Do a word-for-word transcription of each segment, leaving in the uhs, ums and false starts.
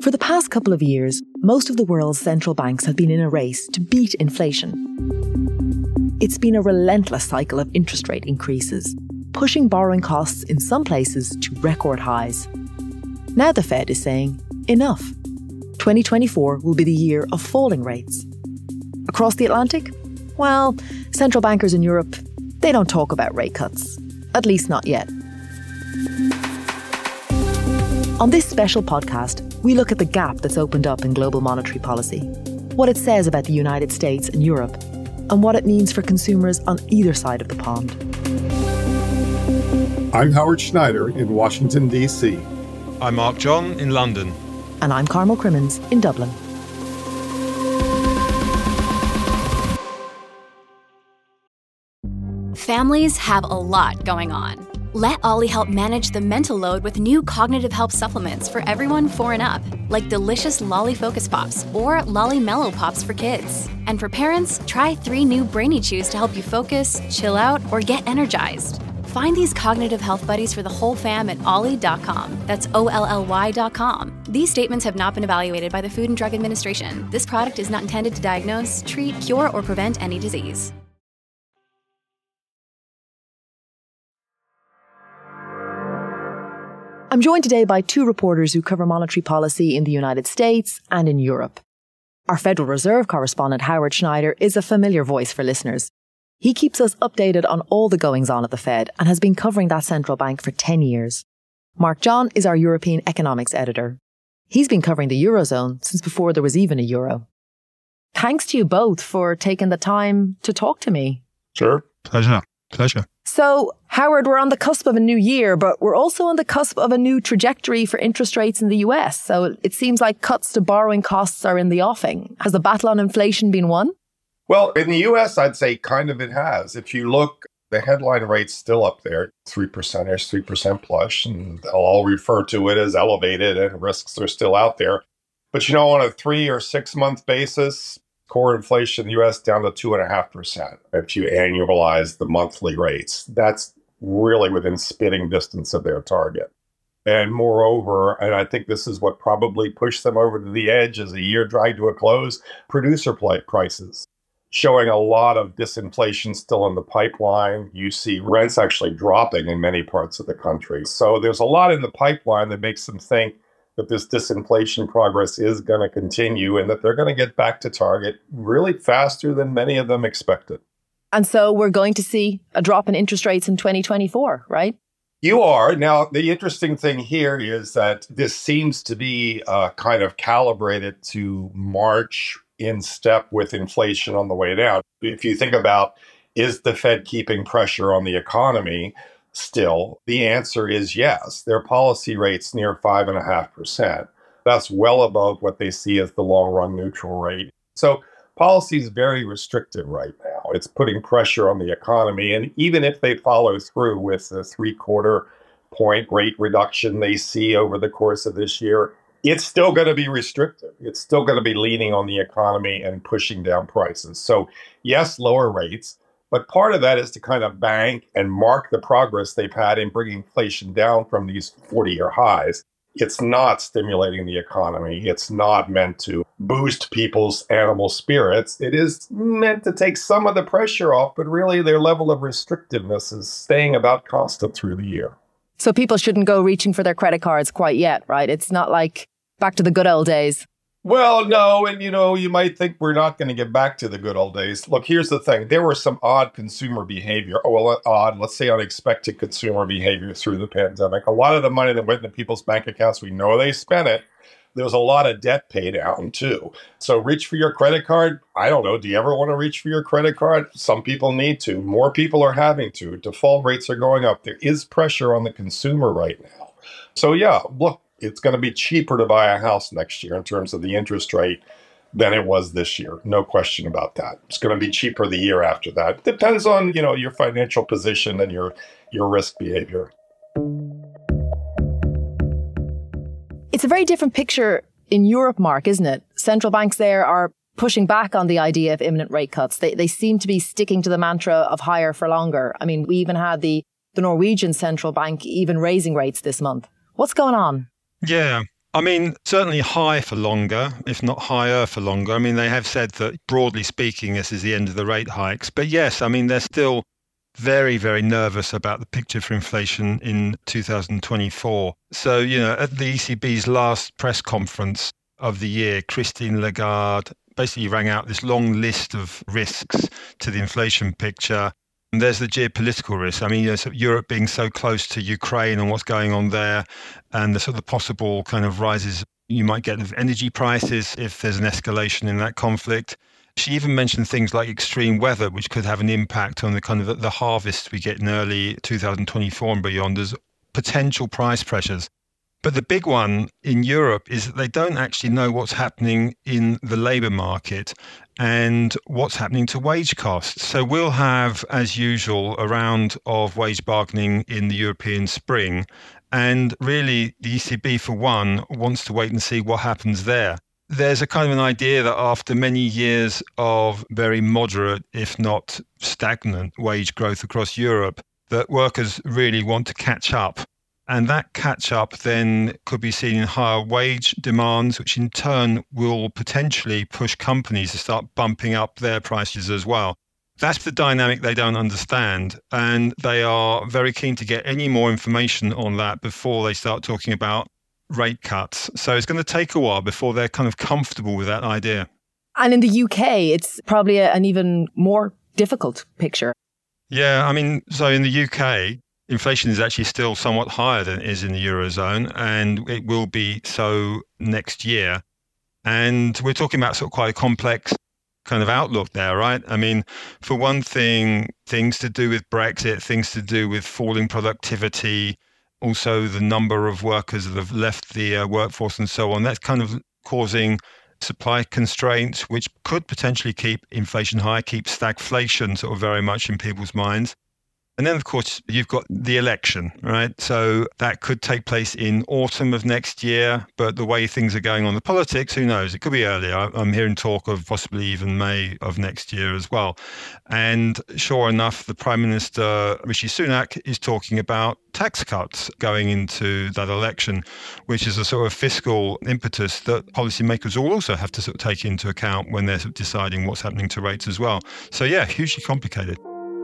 For the past couple of years, most of the world's central banks have been in a race to beat inflation. It's been a relentless cycle of interest rate increases, pushing borrowing costs in some places to record highs. Now the Fed is saying, enough. twenty twenty-four will be the year of falling rates. Across the Atlantic? Well, central bankers in Europe, they don't talk about rate cuts. At least not yet. On this special podcast, we look at the gap that's opened up in global monetary policy, what it says about the United States and Europe, and what it means for consumers on either side of the pond. I'm Howard Schneider in Washington, D C. I'm Mark John in London. And I'm Carmel Crimmins in Dublin. Families have a lot going on. Let Ollie help manage the mental load with new cognitive help supplements for everyone four and up, like delicious Lolly Focus Pops or Lolly Mellow Pops for kids. And for parents, try three new Brainy Chews to help you focus, chill out, or get energized. Find these cognitive health buddies for the whole fam at ollie dot com. That's O L L Y dot com. These statements have not been evaluated by the Food and Drug Administration. This product is not intended to diagnose, treat, cure, or prevent any disease. I'm joined today by two reporters who cover monetary policy in the United States and in Europe. Our Federal Reserve correspondent, Howard Schneider, is a familiar voice for listeners. He keeps us updated on all the goings-on at the Fed and has been covering that central bank for ten years. Mark John is our European economics editor. He's been covering the Eurozone since before there was even a euro. Thanks to you both for taking the time to talk to me. Sure. Pleasure. Pleasure. So, Howard, we're on the cusp of a new year, but we're also on the cusp of a new trajectory for interest rates in the U S. So it seems like cuts to borrowing costs are in the offing. Has the battle on inflation been won? Well, in the U S, I'd say kind of it has. If you look, the headline rate's still up there, three percent-ish, three percent plus, and they'll all refer to it as elevated and risks are still out there. But, you know, on a three or six month basis, core inflation in the U S down to two point five percent if you annualize the monthly rates. That's really within spitting distance of their target. And moreover, and I think this is what probably pushed them over to the edge as the year dragged to a close, producer prices showing a lot of disinflation still in the pipeline. You see rents actually dropping in many parts of the country. So there's a lot in the pipeline that makes them think that this disinflation progress is going to continue and that they're going to get back to target really faster than many of them expected. And so we're going to see a drop in interest rates in twenty twenty-four, right? You are. Now, the interesting thing here is that this seems to be uh, kind of calibrated to march in step with inflation on the way down. If you think about, is the Fed keeping pressure on the economy? Still, the answer is yes. Their policy rate's near five point five percent. That's well above what they see as the long-run neutral rate. So policy is very restrictive right now. It's putting pressure on the economy. And even if they follow through with the three-quarter point rate reduction they see over the course of this year, it's still going to be restrictive. It's still going to be leaning on the economy and pushing down prices. So yes, lower rates. But part of that is to kind of bank and mark the progress they've had in bringing inflation down from these forty-year highs. It's not stimulating the economy. It's not meant to boost people's animal spirits. It is meant to take some of the pressure off, but really their level of restrictiveness is staying about constant through the year. So people shouldn't go reaching for their credit cards quite yet, right? It's not like back to the good old days. Well, no, and you know, you might think we're not going to get back to the good old days. Look, here's the thing. There was some odd consumer behavior, oh, well, odd, let's say unexpected consumer behavior through the pandemic. A lot of the money that went into people's bank accounts, we know they spent it. There was a lot of debt paid down, too. So reach for your credit card. I don't know. Do you ever want to reach for your credit card? Some people need to. More people are having to. Default rates are going up. There is pressure on the consumer right now. So, yeah, look. It's going to be cheaper to buy a house next year in terms of the interest rate than it was this year. No question about that. It's going to be cheaper the year after that. Depends on, you know, your financial position and your, your risk behavior. It's a very different picture in Europe, Mark, isn't it? Central banks there are pushing back on the idea of imminent rate cuts. They they seem to be sticking to the mantra of higher for longer. I mean, we even had the, the Norwegian central bank even raising rates this month. What's going on? Yeah, I mean, certainly high for longer, if not higher for longer. I mean, they have said that broadly speaking, this is the end of the rate hikes. But yes, I mean, they're still very, very nervous about the picture for inflation in two thousand twenty-four. So, you know, at the E C B's last press conference of the year, Christine Lagarde basically rang out this long list of risks to the inflation picture. And there's the geopolitical risk. I mean, you know, so Europe being so close to Ukraine and what's going on there, and the sort of possible kind of rises you might get of energy prices if there's an escalation in that conflict. She even mentioned things like extreme weather, which could have an impact on the kind of the harvest we get in early two thousand twenty-four and beyond as potential price pressures. But the big one in Europe is that they don't actually know what's happening in the labour market and what's happening to wage costs. So we'll have, as usual, a round of wage bargaining in the European spring. And really, the E C B, for one, wants to wait and see what happens there. There's a kind of an idea that after many years of very moderate, if not stagnant, wage growth across Europe, that workers really want to catch up. And that catch-up then could be seen in higher wage demands, which in turn will potentially push companies to start bumping up their prices as well. That's the dynamic they don't understand. And they are very keen to get any more information on that before they start talking about rate cuts. So it's going to take a while before they're kind of comfortable with that idea. And in the U K, it's probably a, an even more difficult picture. Yeah, I mean, so in the U K, inflation is actually still somewhat higher than it is in the Eurozone, and it will be so next year. And we're talking about sort of quite a complex kind of outlook there, right? I mean, for one thing, things to do with Brexit, things to do with falling productivity, also the number of workers that have left the uh, workforce and so on. That's kind of causing supply constraints, which could potentially keep inflation high, keep stagflation sort of very much in people's minds. And then, of course, you've got the election, right? So that could take place in autumn of next year. But the way things are going on the politics, who knows? It could be earlier. I'm hearing talk of possibly even May of next year as well. And sure enough, the Prime Minister, Rishi Sunak, is talking about tax cuts going into that election, which is a sort of fiscal impetus that policymakers will also have to sort of take into account when they're sort of deciding what's happening to rates as well. So yeah, hugely complicated.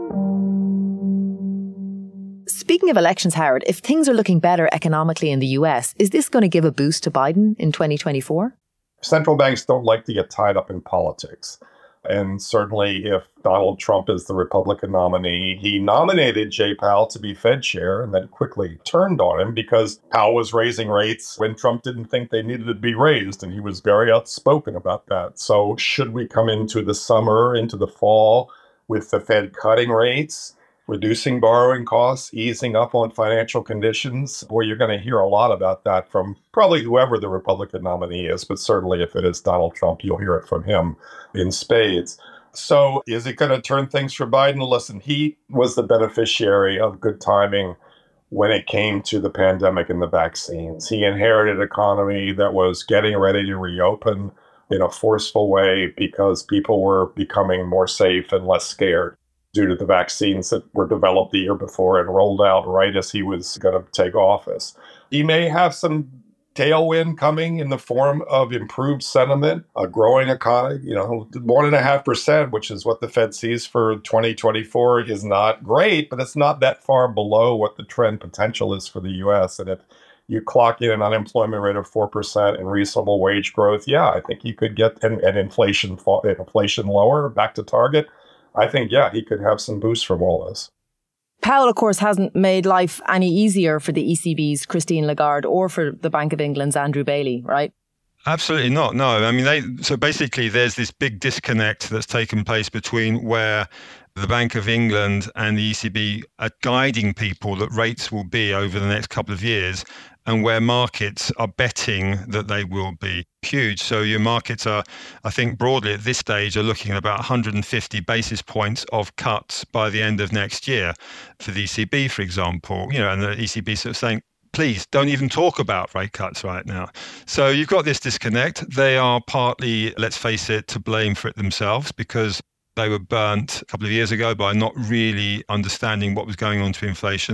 Speaking of elections, Howard, if things are looking better economically in the U S, is this going to give a boost to Biden in twenty twenty-four? Central banks don't like to get tied up in politics. And certainly if Donald Trump is the Republican nominee, he nominated Jay Powell to be Fed chair and then quickly turned on him because Powell was raising rates when Trump didn't think they needed to be raised. And he was very outspoken about that. So should we come into the summer, into the fall with the Fed cutting rates, reducing borrowing costs, easing up on financial conditions? Boy, you're going to hear a lot about that from probably whoever the Republican nominee is, but certainly if it is Donald Trump, you'll hear it from him in spades. So is it going to turn things for Biden? Listen, he was the beneficiary of good timing when it came to the pandemic and the vaccines. He inherited an economy that was getting ready to reopen in a forceful way because people were becoming more safe and less scared due to the vaccines that were developed the year before and rolled out right as he was going to take office. He may have some tailwind coming in the form of improved sentiment, a growing economy. You know, one and a half percent, which is what the Fed sees for twenty twenty-four, is not great, but it's not that far below what the trend potential is for the U S. And if you clock in an unemployment rate of four percent and reasonable wage growth, yeah, I think you could get an, an inflation inflation lower, back to target. I think, yeah, he could have some boost from all this. Powell, of course, hasn't made life any easier for the E C B's Christine Lagarde or for the Bank of England's Andrew Bailey, right? Absolutely not. No, I mean, they, so basically there's this big disconnect that's taken place between where the Bank of England and the E C B are guiding people that rates will be over the next couple of years and where markets are betting that they will be huge. So your markets are, I think broadly at this stage, are looking at about one hundred fifty basis points of cuts by the end of next year for the E C B, for example. You know, and the E C B sort of saying, please don't even talk about rate cuts right now. So you've got this disconnect. They are partly, let's face it, to blame for it themselves because they were burnt a couple of years ago by not really understanding what was going on to inflation.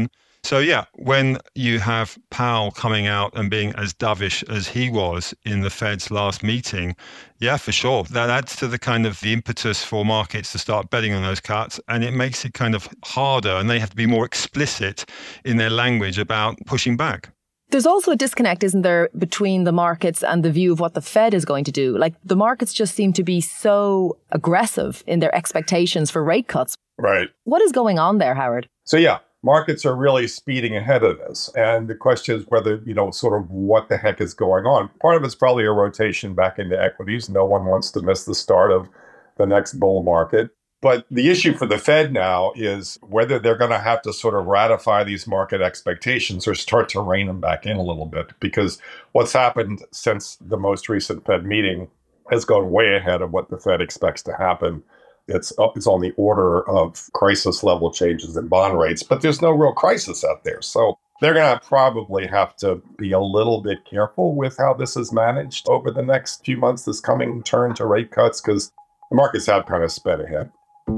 So yeah, when you have Powell coming out and being as dovish as he was in the Fed's last meeting, yeah, for sure. That adds to the kind of the impetus for markets to start betting on those cuts, and it makes it kind of harder, and they have to be more explicit in their language about pushing back. There's also a disconnect, isn't there, between the markets and the view of what the Fed is going to do? Like, the markets just seem to be so aggressive in their expectations for rate cuts. Right. What is going on there, Howard? So, yeah, markets are really speeding ahead of this. And the question is whether, you know, sort of what the heck is going on. Part of it's probably a rotation back into equities. No one wants to miss the start of the next bull market. But the issue for the Fed now is whether they're going to have to sort of ratify these market expectations or start to rein them back in a little bit. Because what's happened since the most recent Fed meeting has gone way ahead of what the Fed expects to happen. It's up, it's on the order of crisis level changes in bond rates, but there's no real crisis out there. So they're going to probably have to be a little bit careful with how this is managed over the next few months, this coming turn to rate cuts, because the markets have kind of sped ahead.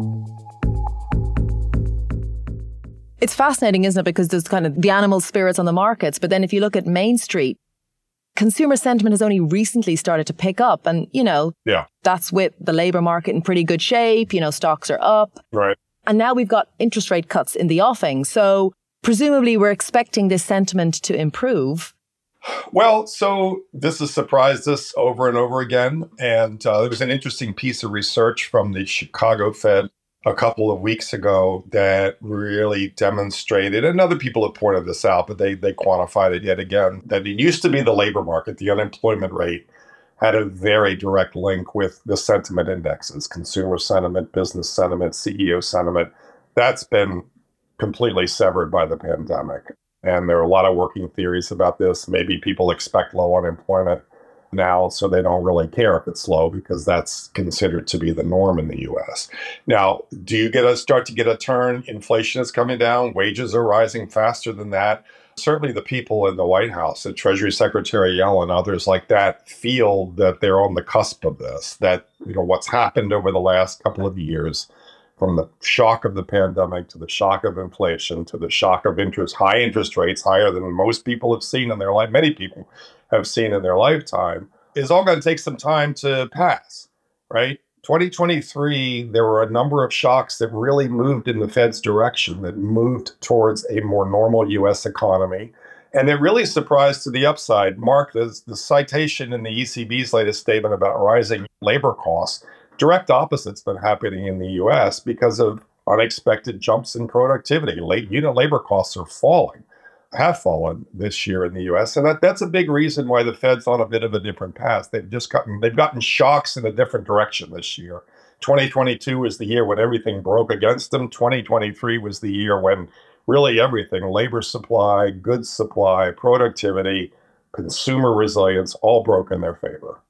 It's fascinating, isn't it? Because there's kind of the animal spirits on the markets. But then if you look at Main Street, consumer sentiment has only recently started to pick up. And, you know, yeah, that's with the labor market in pretty good shape. You know, stocks are up. Right. And now we've got interest rate cuts in the offing. So presumably we're expecting this sentiment to improve. Well, so this has surprised us over and over again. And uh, there was an interesting piece of research from the Chicago Fed a couple of weeks ago that really demonstrated, and other people have pointed this out, but they they quantified it yet again, that it used to be the labor market, the unemployment rate, had a very direct link with the sentiment indexes, consumer sentiment, business sentiment, C E O sentiment. That's been completely severed by the pandemic. And there are a lot of working theories about this. Maybe people expect low unemployment now, so they don't really care if it's low because that's considered to be the norm in the U S. Now, do you get a start to get a turn? Inflation is coming down. Wages are rising faster than that. Certainly the people in the White House, and Treasury Secretary Yellen, others like that, feel that they're on the cusp of this, that, you know, what's happened over the last couple of years, from the shock of the pandemic to the shock of inflation to the shock of interest, high interest rates, higher than most people have seen in their life, many people have seen in their lifetime, is all going to take some time to pass, right? twenty twenty-three, there were a number of shocks that really moved in the Fed's direction, that moved towards a more normal U S economy. And it really surprised to the upside. Mark, the, the citation in the E C B's latest statement about rising labor costs, direct opposite's been happening in the U S because of unexpected jumps in productivity. Late unit labor costs are falling, have fallen this year in the U S. And that, that's a big reason why the Fed's on a bit of a different path. They've just gotten, they've gotten shocks in a different direction this year. twenty twenty-two was the year when everything broke against them. twenty twenty-three was the year when really everything, labor supply, goods supply, productivity, consumer resilience, all broke in their favor.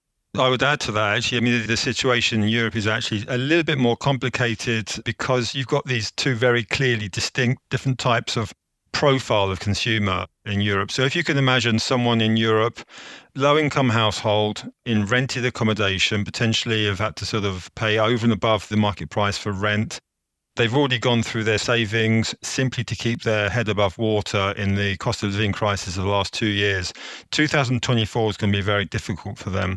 I would add to that, actually. I mean, the situation in Europe is actually a little bit more complicated because you've got these two very clearly distinct different types of profile of consumer in Europe. So if you can imagine someone in Europe, low-income household in rented accommodation, potentially have had to sort of pay over and above the market price for rent. They've already gone through their savings simply to keep their head above water in the cost of living crisis of the last two years. two thousand twenty-four is going to be very difficult for them.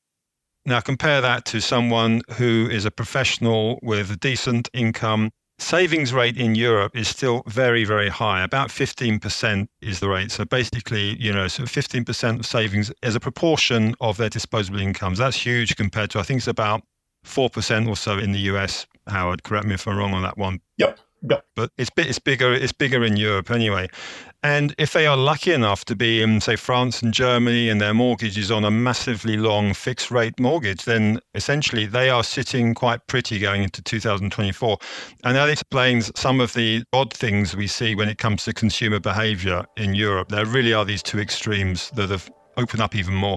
Now, compare that to someone who is a professional with a decent income. Savings rate in Europe is still very, very high. About fifteen percent is the rate. So basically, you know, so fifteen percent of savings as a proportion of their disposable incomes. That's huge compared to, I think it's about four percent or so in the U S, Howard. Correct me if I'm wrong on that one. Yep. Yep. But it's it's bigger it's bigger in Europe anyway. And if they are lucky enough to be in, say, France and Germany, and their mortgage is on a massively long fixed rate mortgage, then essentially they are sitting quite pretty going into two thousand twenty-four. And that explains some of the odd things we see when it comes to consumer behavior in Europe. There really are these two extremes that have opened up even more.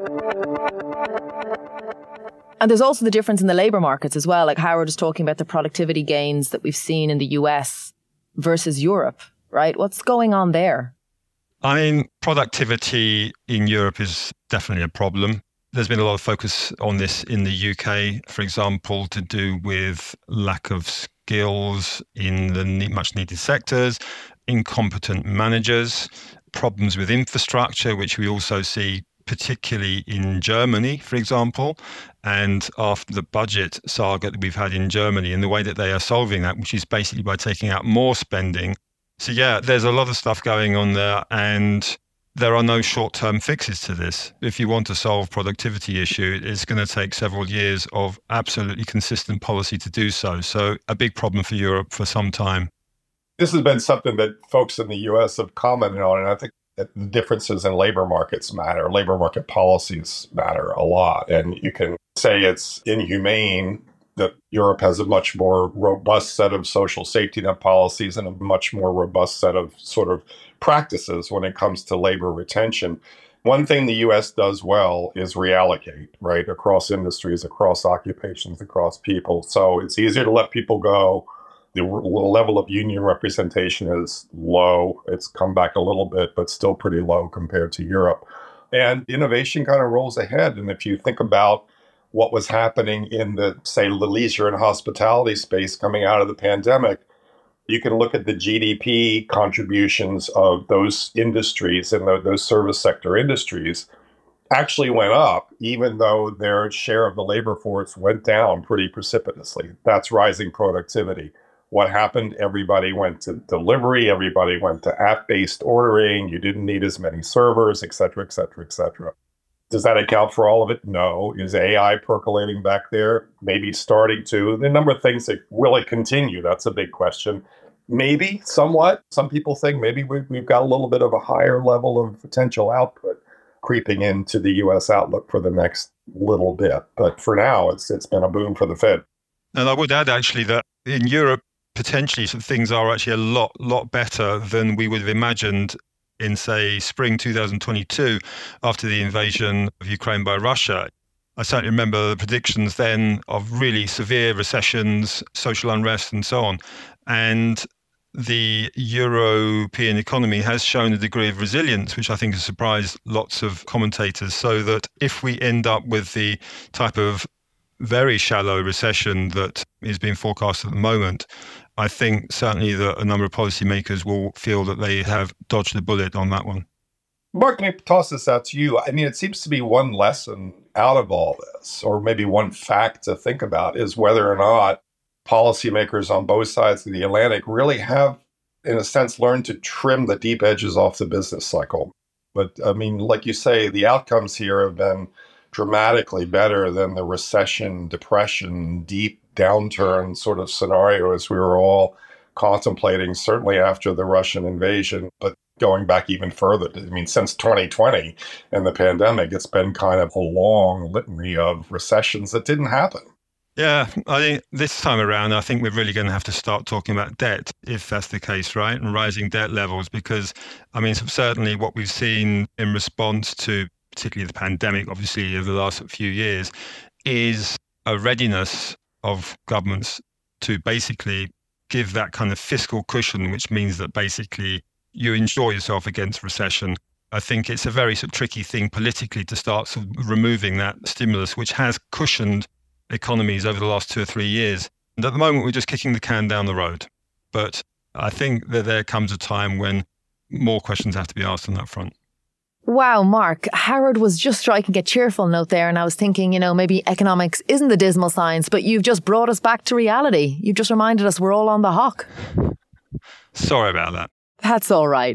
And there's also the difference in the labour markets as well. Like Howard was talking about the productivity gains that we've seen in the U S versus Europe, right? What's going on there? I mean, productivity in Europe is definitely a problem. There's been a lot of focus on this in the U K, for example, to do with lack of skills in the much needed sectors. incompetent managers, problems with infrastructure, which we also see particularly in Germany, for example, and after the budget saga that we've had in Germany and the way that they are solving that, which is basically by taking out more spending. So yeah, there's a lot of stuff going on there, and there are no short-term fixes to this. If you want to solve productivity issue, it's going to take several years of absolutely consistent policy to do so. So a big problem for Europe for some time. This has been something that folks in the U S have commented on, and I think that the differences in labor markets matter. Labor market policies matter a lot. And you can say it's inhumane that Europe has a much more robust set of social safety net policies and a much more robust set of sort of practices when it comes to labor retention. One thing the U S does well is reallocate, right, across industries, across occupations, across people. So it's easier to let people go. The level of union representation is low. It's come back a little bit, but still pretty low compared to Europe. And innovation kind of rolls ahead. And if you think about what was happening in the, say, the leisure and hospitality space coming out of the pandemic, you can look at the G D P contributions of those industries and those service sector industries actually went up, even though their share of the labor force went down pretty precipitously. That's rising productivity. What happened? Everybody went to delivery. Everybody went to app-based ordering. You didn't need as many servers, et cetera, et cetera, et cetera. Does that account for all of it? No. Is A I percolating back there? Maybe starting to. The number of things that will it continue? That's a big question. Maybe somewhat. Some people think maybe we've got a little bit of a higher level of potential output creeping into the U S outlook for the next little bit. But for now, it's it's been a boom for the Fed. And I would add actually that in Europe, potentially some things are actually a lot, lot better than we would have imagined in, say, spring two thousand twenty-two, after the invasion of Ukraine by Russia. I certainly remember the predictions then of really severe recessions, social unrest, and so on. And the European economy has shown a degree of resilience, which I think has surprised lots of commentators, so that if we end up with the type of very shallow recession that is being forecast at the moment, I think certainly that a number of policymakers will feel that they have dodged a bullet on that one. Mark, let me toss this out to you. I mean, it seems to be one lesson out of all this, or maybe one fact to think about, is whether or not policymakers on both sides of the Atlantic really have, in a sense, learned to trim the deep edges off the business cycle. But I mean, like you say, the outcomes here have been dramatically better than the recession, depression, deep downturn sort of scenarios we were all contemplating, certainly after the Russian invasion, but going back even further. I mean, since twenty twenty and the pandemic, it's been kind of a long litany of recessions that didn't happen. Yeah, I think this time around, I think we're really going to have to start talking about debt, if that's the case, right? And rising debt levels, because, I mean, certainly what we've seen in response to particularly the pandemic, obviously, over the last few years, is a readiness of governments to basically give that kind of fiscal cushion, which means that basically you insure yourself against recession. I think it's a very sort of tricky thing politically to start sort of removing that stimulus, which has cushioned economies over the last two or three years. And at the moment, we're just kicking the can down the road. But I think that there comes a time when more questions have to be asked on that front. Wow, Mark, Howard was just striking a cheerful note there, and I was thinking, you know, maybe economics isn't the dismal science, but you've just brought us back to reality. You've just reminded us we're all on the hawk. Sorry about that. That's all right.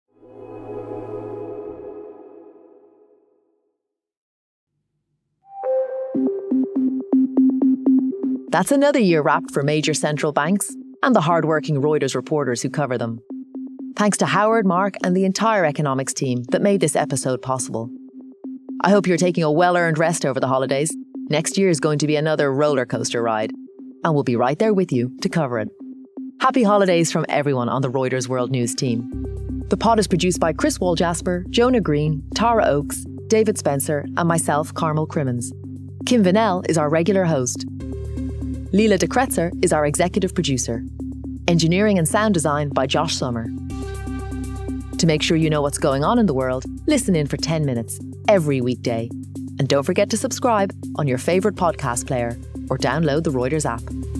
That's another year wrapped for major central banks and the hard-working Reuters reporters who cover them. Thanks to Howard, Mark, and the entire economics team that made this episode possible. I hope you're taking a well-earned rest over the holidays. Next year is going to be another roller coaster ride, and we'll be right there with you to cover it. Happy holidays from everyone on the Reuters World News team. The pod is produced by Chris Walljasper, Jonah Green, Tara Oakes, David Spencer, and myself, Carmel Crimmins. Kim Vanell is our regular host. Leela de Kretzer is our executive producer. Engineering and sound design by Josh Summer. To make sure you know what's going on in the world, listen in for ten minutes every weekday. And don't forget to subscribe on your favourite podcast player or download the Reuters app.